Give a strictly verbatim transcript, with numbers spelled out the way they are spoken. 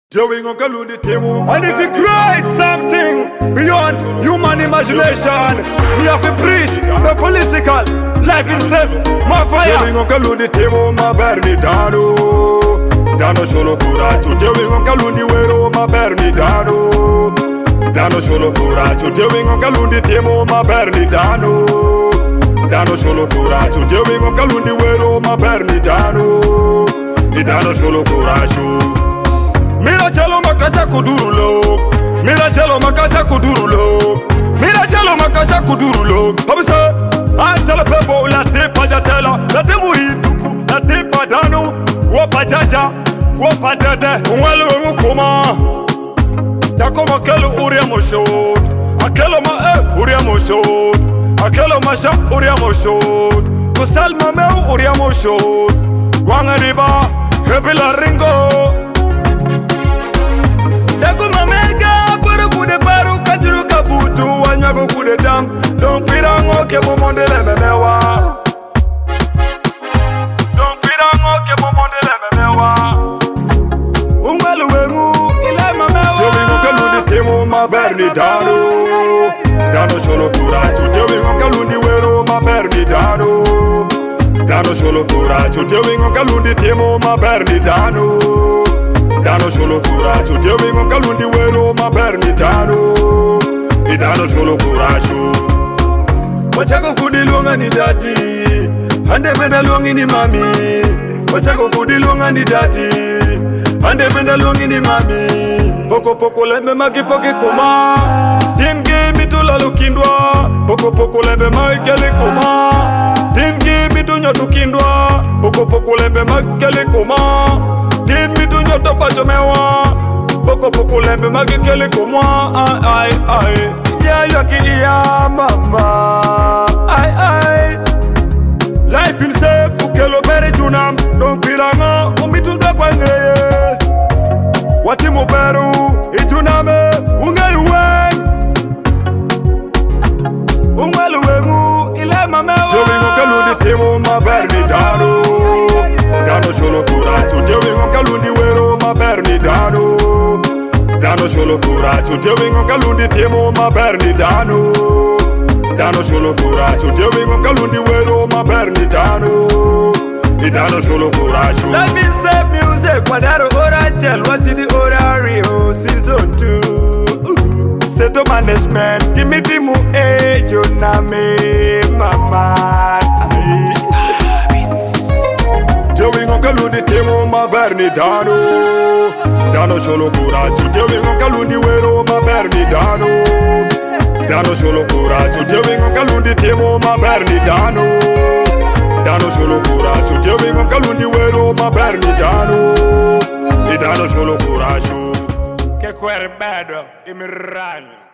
Doing on Kalundi Timo. And if you create something beyond human imagination, we have to preach the political life itself. My fire. Doing on Kalundi Timo, my Bernie Dano. Dano solo curato. Doing on Kalundi Wero, my Bernie Dano. Dano solo curato. Doing on Kalundi Timo, my Bernie Dano. Dano solo curato. Doing on Kalundi Wero, my Bernie Dano. Dano solo curato. Mira chalo makacha kudurulo, mira chalo makacha kudurulo, mira chalo makacha kudurulo. Obisa, antala pebo la te pajatela, la te muhiduku, la te padano, wopa jaja, wopa dede, unwelu ngukoma. Takoma kelo uria moshod, akelo ma e uria moshod, akelo masha uria moshod, kustal mameu uria moshod, wanga riba, hebila ringo. Yakuma mega puru kude paru kajiru kabutu wanyago kude dam don pirango ke bomondele memewa don pirango ke bomondele memewa ungalu wengu ile memewa jobi ngokalundi temo ma Bernie Dano Dano solo curato jobi ngokalundi wero ma Bernie Dano Dano solo curato jobi ngokalundi temo ma Bernie Dano Dano solo curato, Dio con Kalundi Wero, ma Bernie Dano. I Dano solo curato. Wachago kudi longa ni dadi, ande menda longi ni mami. Wachago kudi longa ni dadi, ande menda longi ni mami. Poko poko lembe maki poke koma, dingi mitula lukindwa. Poko poko lembe maki koma, dingi mitunya tukindwa. Poko poko lembe maki koma. Din mi tu nyoto pacho mewa Poko poko lembe magikele komwa Ay ay ay Ya yaki iya mama Ay ay Life in safe ukelo beri tunam Don piranga umitu da kwa ngeye Wati muberu ituname unge uwen Unge luwengu ile mamewa Jobi ngokaludi timo ma Bernie Dano Dano solo curato, Dio con Kalundi Wero, ma Bernie Dano. Dano solo curato, Dio con Kalundi Temo, ma Bernie Dano. Dano solo curato, Dio con Kalundi Wero, ma Bernie Dano. Dano solo curato. Let me say music, quadro ora tell what's in the Orario season two. Seto management, give me the mu age, you na me, mama. Jobi ngokalundi temo ma Bernie Dano Dano solo curato Jobi ngokalundi wero ma Bernie Dano Dano solo curato Jobi ngokalundi temo ma Bernie Dano Dano solo curato Jobi ngokalundi wero ma Bernie Dano Dano solo curato Che querbado imirani